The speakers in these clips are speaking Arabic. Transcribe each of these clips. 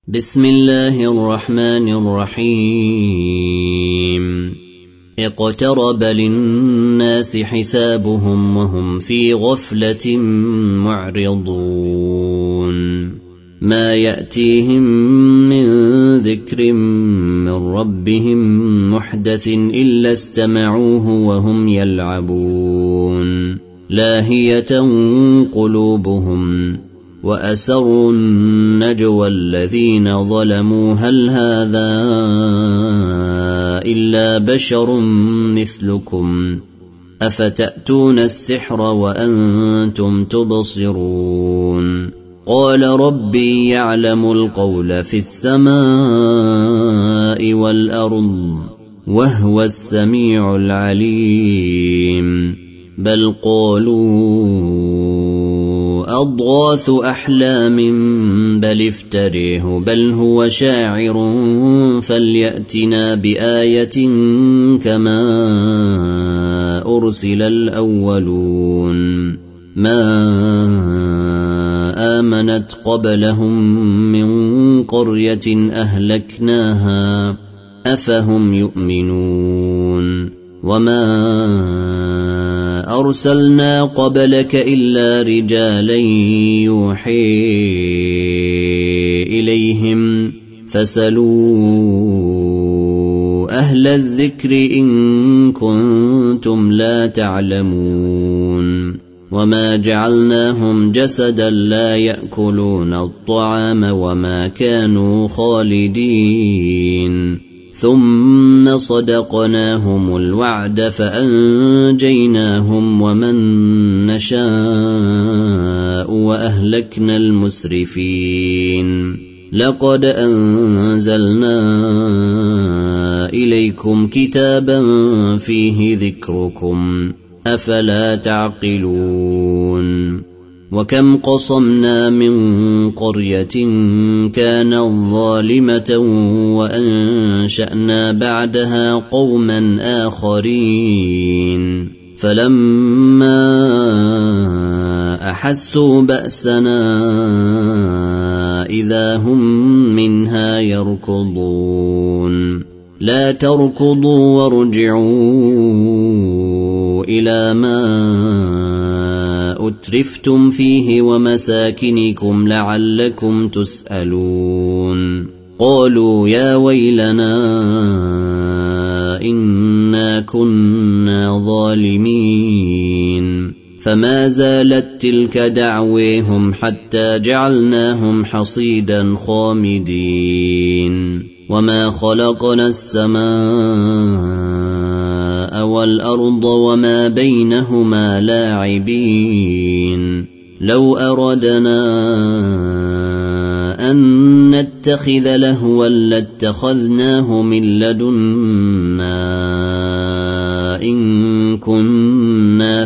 بسم الله الرحمن الرحيم اقترب للناس حسابهم وهم في غفلة معرضون ما يأتيهم من ذكر من ربهم محدث إلا استمعوه وهم يلعبون لاهية قلوبهم وأسروا النجوى الذين ظلموا هل هذا إلا بشر مثلكم أفتأتون السحر وأنتم تبصرون قال ربي يعلم القول في السماء والأرض وهو السميع العليم بل قالوا أضغاث أحلام بل افتريه بل هو شاعر فليأتنا بآية كما أرسل الأولون ما آمنت قبلهم من قرية أهلكناها أفهم يؤمنون وما أرسلنا قبلك إلا رجالا يوحي إليهم فاسألوا أهل الذكر إن كنتم لا تعلمون وما جعلناهم جسدا لا يأكلون الطعام وما كانوا خالدين ثم صدقناهم الوعد فأنجيناهم ومن نشاء وأهلكنا المسرفين لقد أنزلنا إليكم كتابا فيه ذكركم أفلا تعقلون وكم قصمنا من قرية كانت ظالمة وأنشأنا بعدها قوما آخرين فلما أحسوا بأسنا إذا هم منها يركضون لا تركضوا وارجعوا إلى ما أترفتم فيه ومساكنكم لعلكم تسألون قالوا يا ويلنا إنا كنا ظالمين فما زالت تلك دعويهم حتى جعلناهم حصيدا خامدين وما خلقنا السماء والأرض وما بينهما لاعبين لو أردنا أن نتخذ لهوا لاتخذناه من لدنا إن كنا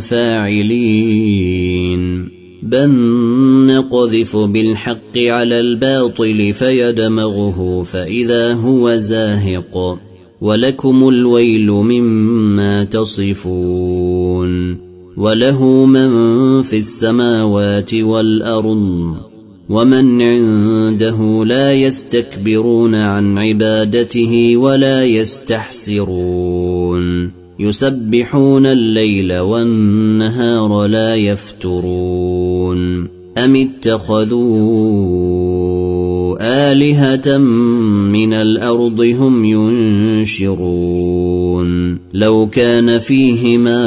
فاعلين بل نقذف بالحق على الباطل فيدمغه فإذا هو زاهق ولكم الويل مما تصفون وله من في السماوات والأرض ومن عنده لا يستكبرون عن عبادته ولا يستحسرون يسبحون الليل والنهار لا يفترون أم اتخذوا آلهة من الأرض هم ينشرون لو كان فيهما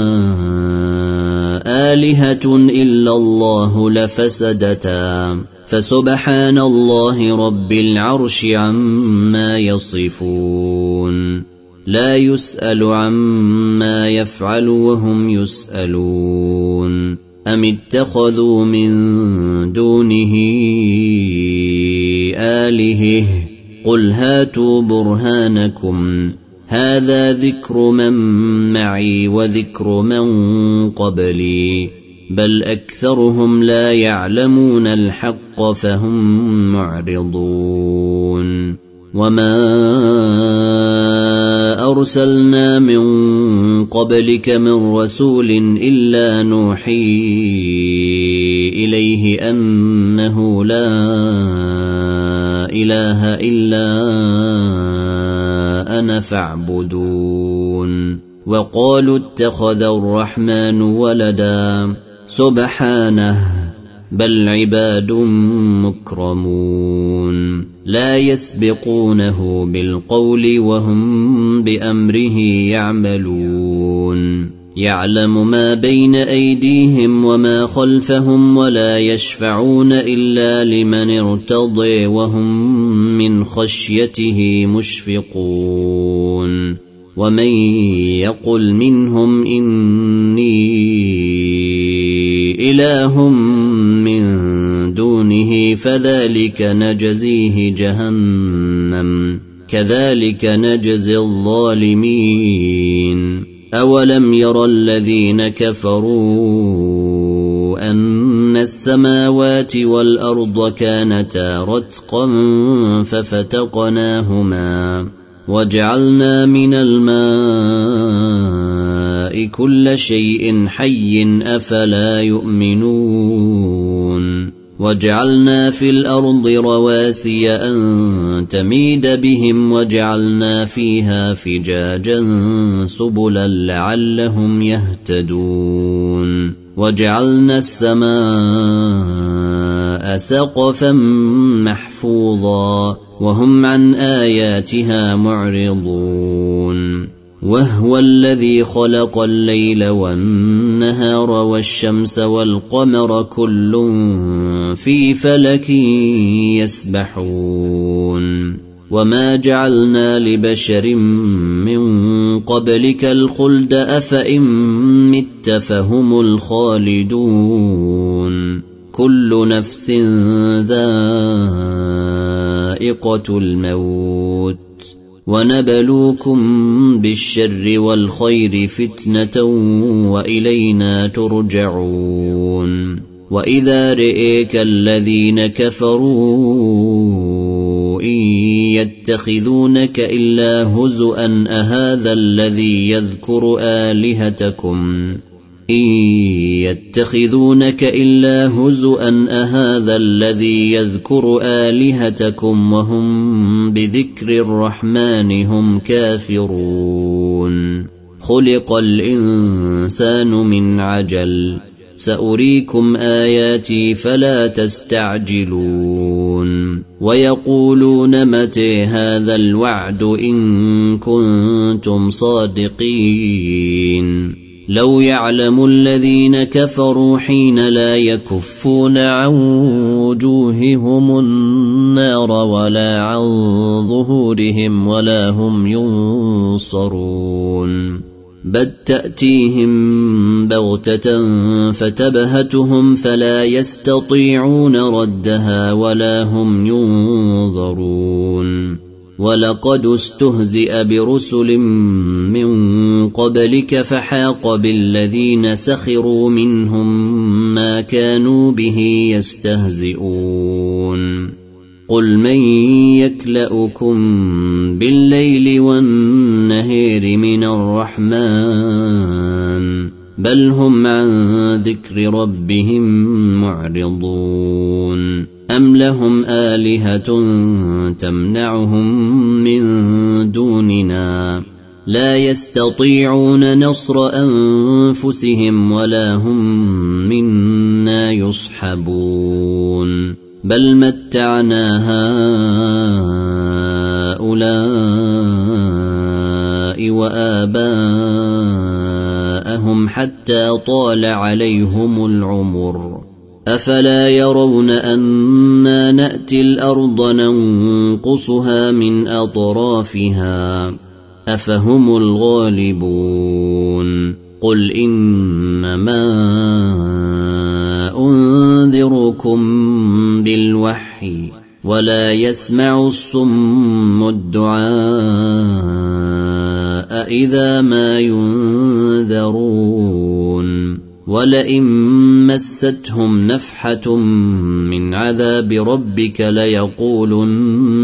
آلهة إلا الله لفسدتا فسبحان الله رب العرش عما يصفون لا يسأل عما يفعل وهم يسألون أم اتخذوا من دونه آلهة قل هاتوا برهانكم هذا ذكر من معي وذكر من قبلي بل أكثرهم لا يعلمون الحق فهم معرضون وما أرسلنا من قبلك من رسول إلا نوحي إليه أنه لا إله إلا أنا فاعبدون وقالوا اتخذ الرحمن ولدا سبحانه بل عباد مكرمون لا يسبقونه بالقول وهم بأمره يعملون يعلم ما بين أيديهم وما خلفهم ولا يشفعون إلا لمن ارتضي وهم من خشيته مشفقون ومن يقل منهم إني إله من دونه فذلك نجزيه جهنم كذلك نجزي الظالمين أولم ير الذين كفروا أن السماوات والأرض كانتا رتقا ففتقناهما وجعلنا من الماء كل شيء حي أفلا يؤمنون وجعلنا في الأرض رواسي أن تميد بهم وجعلنا فيها فجاجا سبلا لعلهم يهتدون وجعلنا السماء سقفا محفوظا وهم عن آياتها معرضون وهو الذي خلق الليل والنهار والشمس والقمر كل في فلك يسبحون وما جعلنا لبشر من قبلك الخلد أفإن مت فهم الخالدون كل نفس ذائقة الموت ونبلوكم بالشر والخير فتنة وإلينا ترجعون وإذا رئيك الذين كفروا إن يتخذونك إلا هزؤا أهذا الذي يذكر آلهتكم إن يتخذونك إلا هزؤا أهذا الذي يذكر آلهتكم وهم بذكر الرحمن هم كافرون خلق الإنسان من عجل سأريكم آياتي فلا تستعجلون ويقولون متى هذا الوعد إن كنتم صادقين لو يعلم الذين كفروا حين لا يكفون عن وجوههم النار ولا عن ظهورهم ولا هم ينصرون بل تأتيهم بغتة فتبهتهم فلا يستطيعون ردها ولا هم ينظرون ولقد استهزئ برسل من قبلك فحاق بالذين سخروا منهم ما كانوا به يستهزئون قل من يكلؤكم بالليل والنهار من الرحمن بل هم عن ذكر ربهم معرضون أم لهم آلهة تمنعهم من دوننا لا يستطيعون نصر أنفسهم ولا هم منا يصحبون بل متعنا هؤلاء وآباءهم حتى طال عليهم العمر أفلا يرون أنا نأتي الأرض ننقصها من أطرافها أفهم الغالبون قل إنما أنذركم بالوحي ولا يسمع الصم الدعاء إذا ما ينذرون ولئن مستهم نفحة من عذاب ربك ليقولن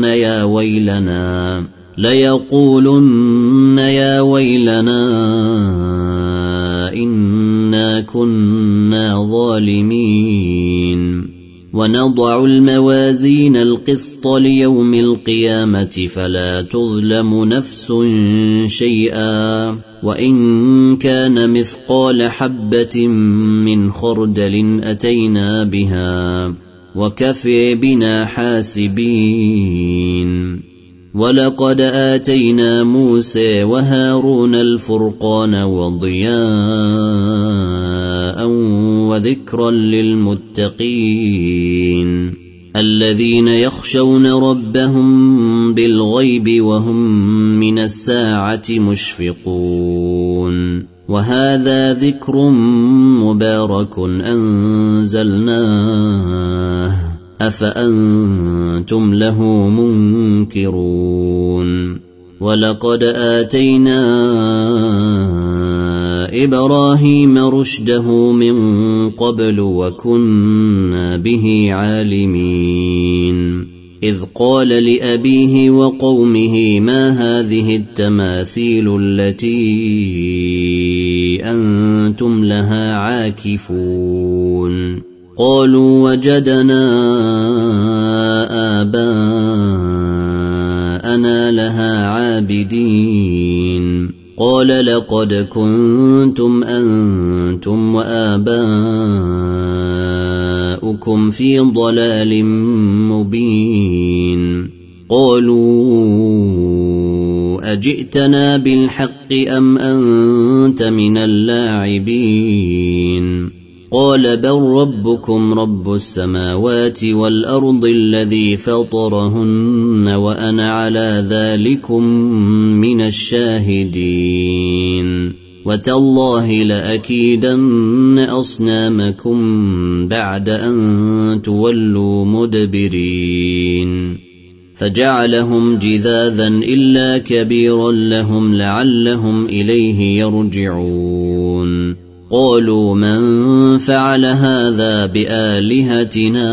يا ويلنا إنا كنا ظالمين ونضع الموازين القسط ليوم القيامة فلا تظلم نفس شيئا وإن كان مثقال حبة من خردل أتينا بها وكفى بنا حاسبين ولقد آتينا موسى وهارون الفرقان وضياء وذكرا للمتقين الذين يخشون ربهم بالغيب وهم من الساعة مشفقون وهذا ذكر مبارك أنزلناه أفأنتم له منكرون ولقد آتينا إبراهيم رشده من قبل وكنا به عالمين إذ قال لأبيه وقومه ما هذه التماثيل التي أنتم لها عاكفون قالوا وجدنا آباءنا لها عابدين قال لقد كنتم أنتم وآباؤكم في ضلال مبين قالوا أجئتنا بالحق أم أنت من اللاعبين قال بل ربكم رب السماوات والأرض الذي فطرهن وأنا على ذلكم من الشاهدين وتالله لأكيدن أصنامكم بعد أن تولوا مدبرين فجعلهم جذاذا إلا كبيرا لهم لعلهم إليه يرجعون قالوا من فعل هذا بآلهتنا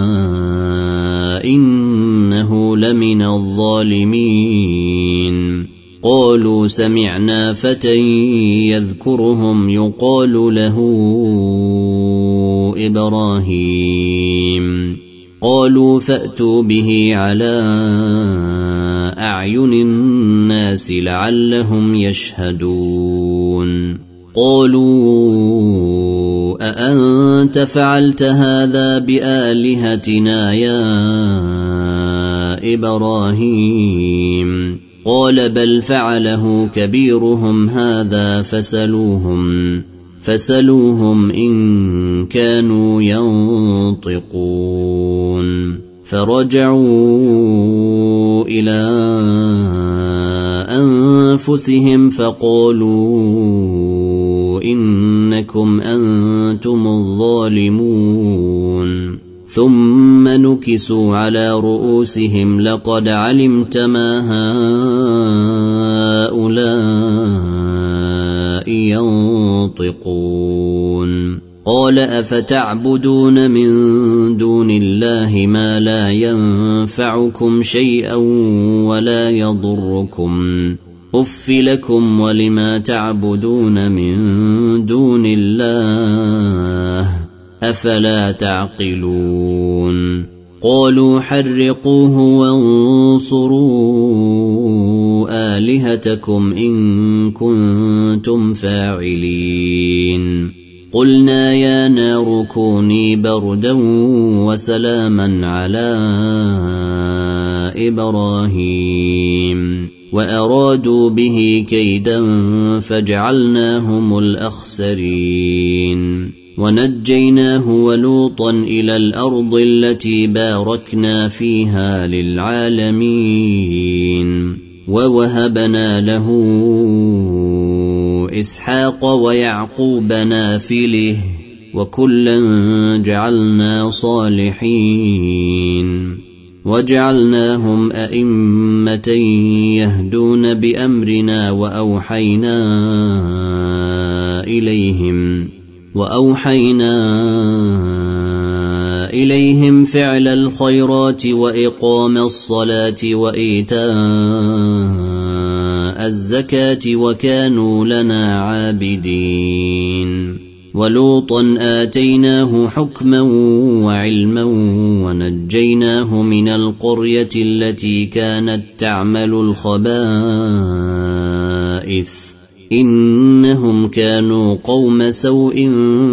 إنه لمن الظالمين قالوا سمعنا فتى يذكرهم يقال له إبراهيم قالوا فأتوا به على أعين الناس لعلهم يشهدون قالوا أأنت فعلت هذا بآلهتنا يا إبراهيم قال بل فعله كبيرهم هذا فسلوهم إن كانوا ينطقون فرجعوا إلى أنفسهم فقالوا إنكم أنتم الظالمون ثم نكسوا على رؤوسهم لقد علمت ما هؤلاء ينطقون قال أفتعبدون من دون الله ما لا ينفعكم شيئا ولا يضركم أف لكم ولما تعبدون من دون الله أفلا تعقلون قالوا حرقوه وانصروا آلهتكم إن كنتم فاعلين قلنا يا نار كوني بردا وسلاما على إبراهيم وأرادوا به كيدا فجعلناهم الأخسرين ونجيناه ولوطا إلى الأرض التي باركنا فيها للعالمين ووهبنا له إسحاق ويعقوب نافله وكلا جعلنا صالحين وجعلناهم أئمة يهدون بأمرنا وأوحينا إليهم فعل الخيرات وإقام الصلاة وإيتاء الزكاة وكانوا لنا عابدين ولوطا آتيناه حكما وعلما ونجيناه من القرية التي كانت تعمل الخبائث إنهم كانوا قوم سوء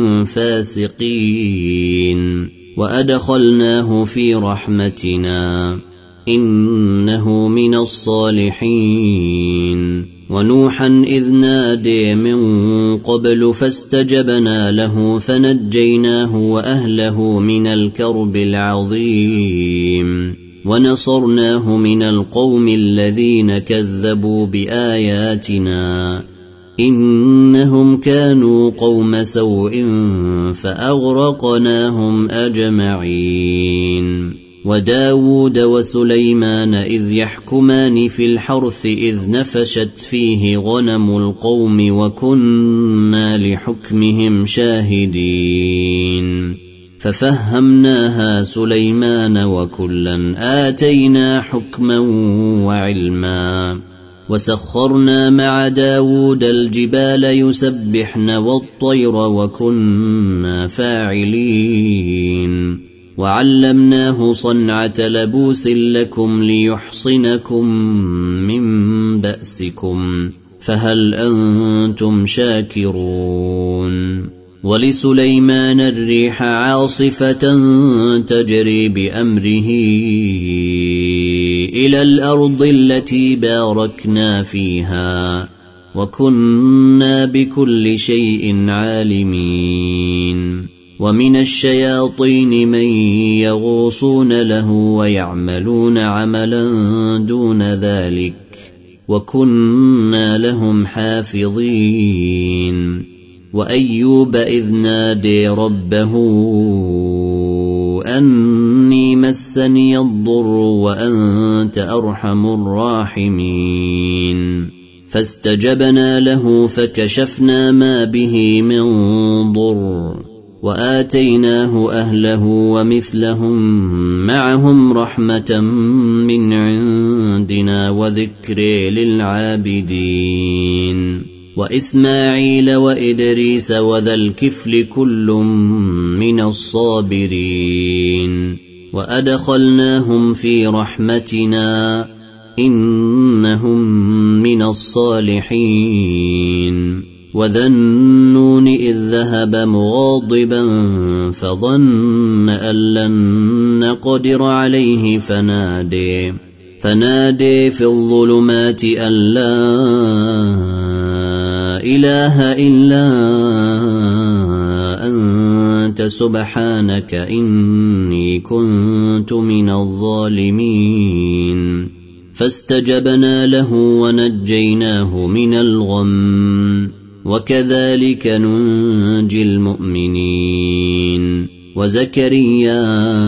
فاسقين وأدخلناه في رحمتنا إنه من الصالحين ونوحا إذ نادي من قبل فاستجبنا له فنجيناه وأهله من الكرب العظيم ونصرناه من القوم الذين كذبوا بآياتنا إنهم كانوا قوم سوء فأغرقناهم أجمعين وداود وسليمان إذ يحكمان في الحرث إذ نفشت فيه غنم القوم وكنا لحكمهم شاهدين ففهمناها سليمان وكلا آتينا حكما وعلما وسخرنا مع داود الجبال يسبحن والطير وكنا فاعلين وعلمناه صنعة لبوس لكم ليحصنكم من بأسكم فهل أنتم شاكرون ولسليمان الريح عاصفة تجري بأمره إلى الأرض التي باركنا فيها وكنا بكل شيء عالمين ومن الشياطين من يغوصون له ويعملون عملا دون ذلك وكنا لهم حافظين وأيوب إذ نادي ربه أني مسني الضر وأنت أرحم الراحمين فاستجبنا له فكشفنا ما به من ضر وآتيناه أهله ومثلهم معهم رحمة من عندنا وذكر للعابدين وإسماعيل وإدريس وذا الكفل كل من الصابرين وأدخلناهم في رحمتنا إنهم من الصالحين وذا النون إذ ذهب مغاضبا فظن أن لن نقدر عليه فنادي في الظلمات أن لا إله إلا أنت سبحانك إني كنت من الظالمين فاستجبنا له ونجيناه من الغم وكذلك ننجي المؤمنين وزكريا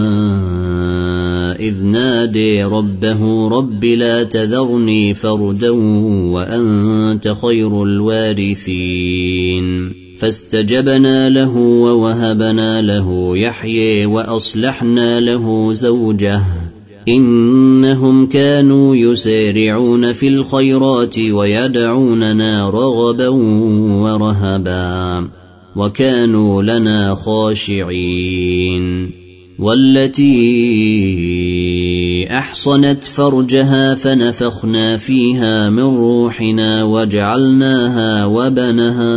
إذ نادي ربه رب لا تذرني فردا وأنت خير الوارثين فاستجبنا له ووهبنا له يحيى وأصلحنا له زوجه إنهم كانوا يسارعون في الخيرات ويدعوننا رغبا ورهبا وكانوا لنا خاشعين والتي أحصنت فرجها فنفخنا فيها من روحنا وجعلناها وبنها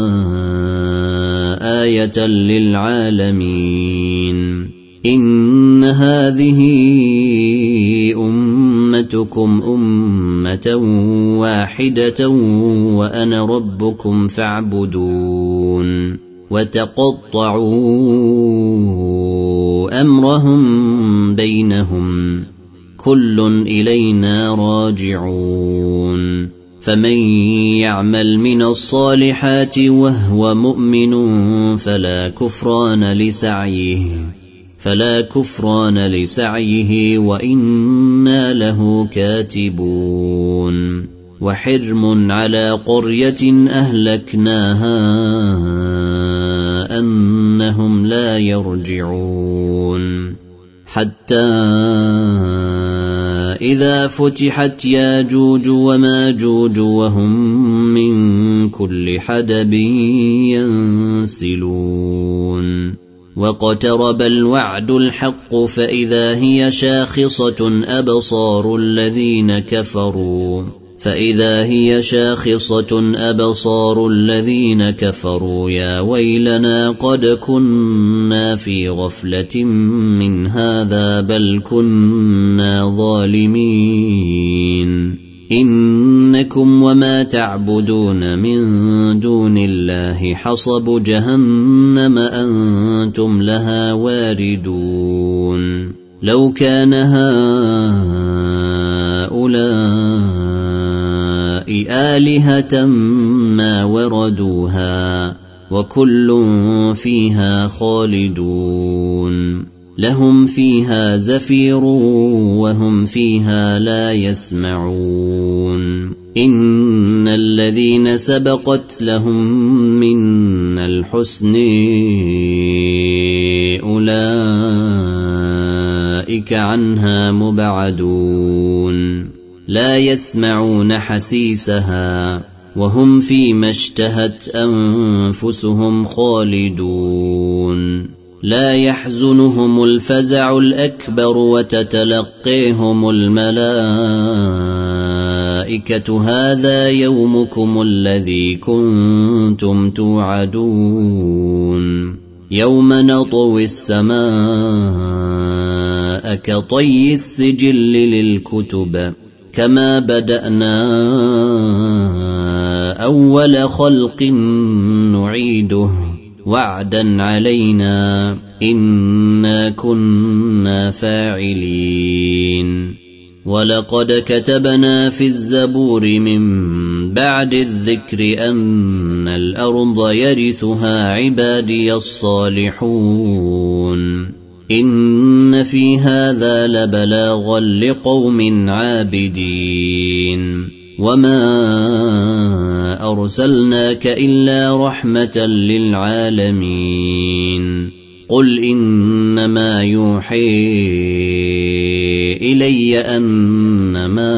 آية للعالمين إن هذه أمتكم أمة واحدة وأنا ربكم فاعبدون وتقطعوا أمرهم بينهم كل إلينا راجعون فمن يعمل من الصالحات وهو مؤمن فلا كفران لسعيه وإنا له كاتبون وحرم على قرية أهلكناها أنهم لا يرجعون حتى إذا فتحت ياجوج وماجوج وهم من كل حدب ينسلون واقترب الوعد الحق فإذا هي شاخصة أبصار الذين كفروا يا ويلنا قد كنا في غفلة من هذا بل كنا ظالمين إنكم وما تعبدون من دون الله حصب جهنم أنتم لها واردون لو كان هؤلاء آلهة ما وردوها وكل فيها خالدون لهم فيها زفير وهم فيها لا يسمعون إن الذين سبقت لهم منا الحسن أولئك عنها مبعدون لا يسمعون حسيسها وهم فيما اشتهت أنفسهم خالدون لا يحزنهم الفزع الأكبر وتتلقيهم الملائكة هذا يومكم الذي كنتم توعدون يوم نطوي السماء كطي السجل للكتب كما بدأنا أول خلق نعيده وعدا علينا إنا كنا فاعلين ولقد كتبنا في الزبور من بعد الذكر أن الأرض يرثها عبادي الصالحون إن في هذا لبلاغا لقوم عابدين وما أرسلناك إلا رحمة للعالمين قل إنما يوحي إلي أنما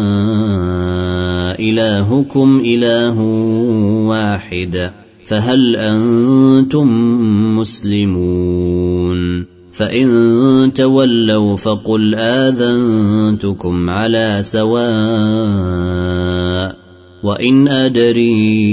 إلهكم إله واحد فهل أنتم مسلمون فإن تولوا فقل آذنتكم على سواء وإن أدري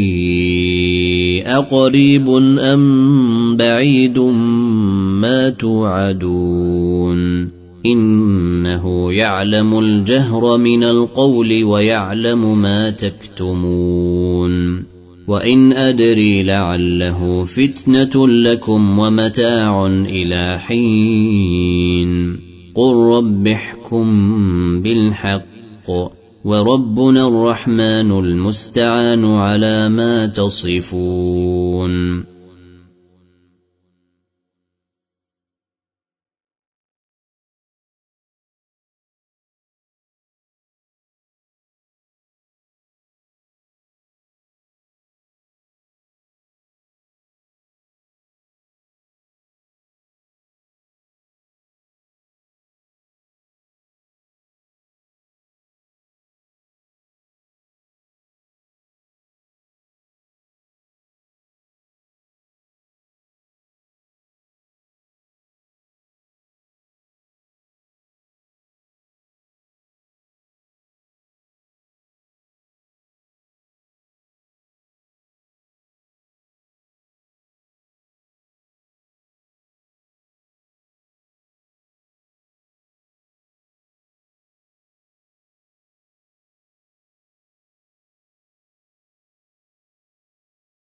أقريب أم بعيد ما توعدون إنه يعلم الجهر من القول ويعلم ما تكتمون وإن أدري لعله فتنة لكم ومتاع إلى حين قل رب احكم بالحق وربنا الرحمن المستعان على ما تصفون